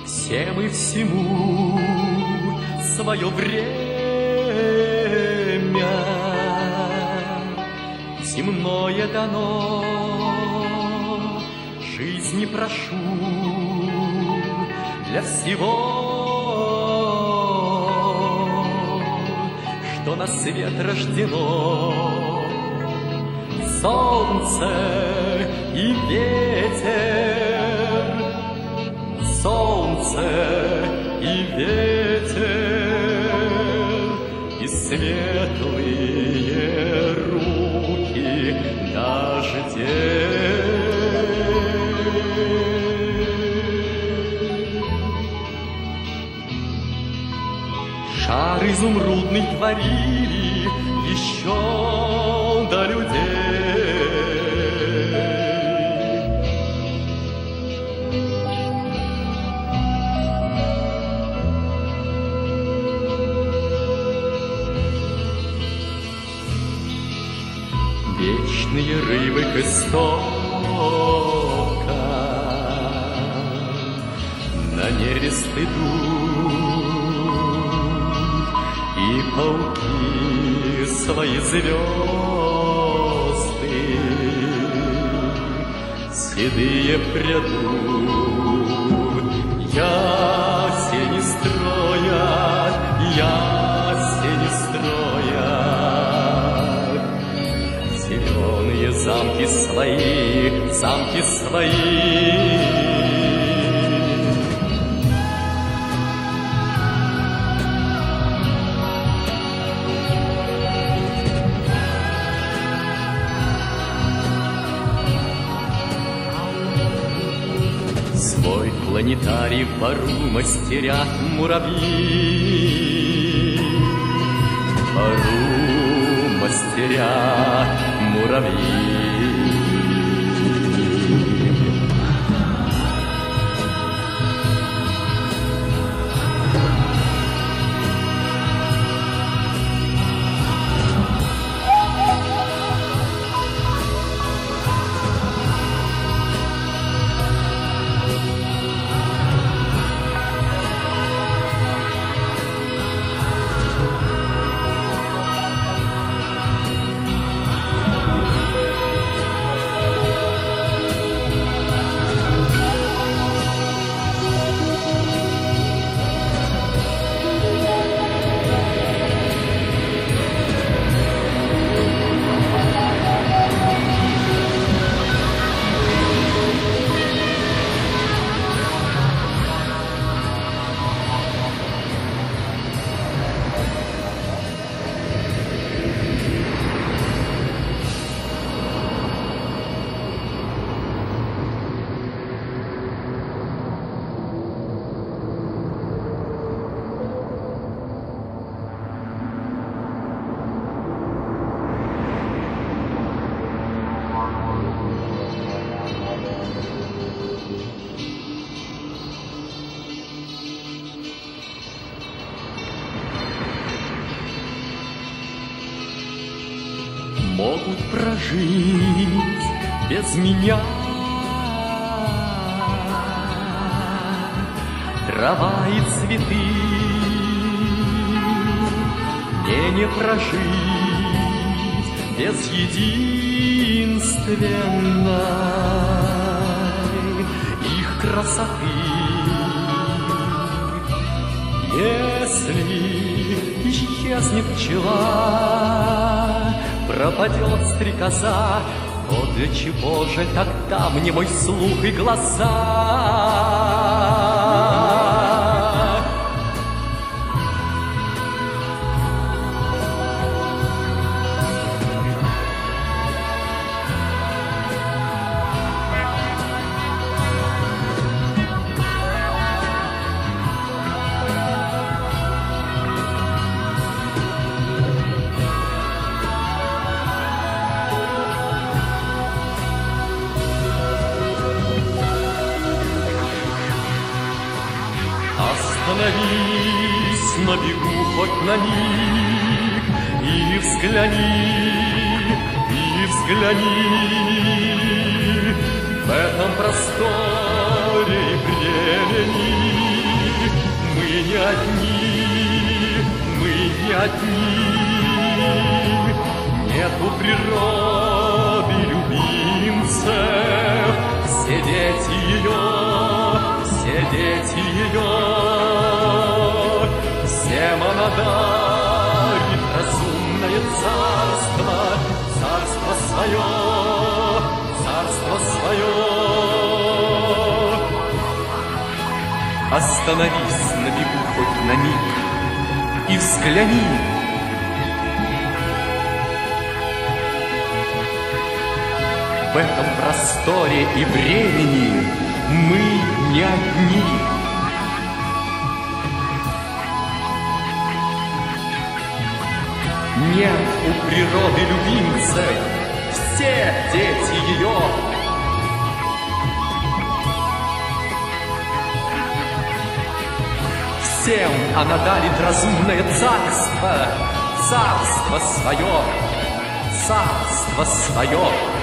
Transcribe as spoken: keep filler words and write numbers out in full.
Всем и всему свое время, земное дано, жизни прошу для всего, что на свет рождено. Солнце и ветер, солнце и ветер, и светлые руки дождей. Шар изумрудный творили еще до людей. Вечные рыбы к истокам на нерест идут, и пауки свои звезды седые прядут. Ясени строят, ясени строят зеленые замки свои, замки свои. Свой планетарий в пару мастерят муравьи, в пару мастерят муравьи. Могут прожить без меня трава и цветы, мне не прожить без единственной их красоты. Если исчезнет пчела, пропадет стрекоза, то для чего же тогда мне мой слух и глаза? Остановись на бегу хоть на миг и взгляни, и взгляни. В этом просторе и времени одни. Нет у природы любимцев, все дети ее, все дети ее, всем она дарит разумное царство, царство свое, царство свое. Остановись на бегу хоть на миг и взгляни. В этом просторе и времени мы не одни. Нет у природы любимцев, все дети ее. Всем она дарит разумное царство, царство свое, царство свое.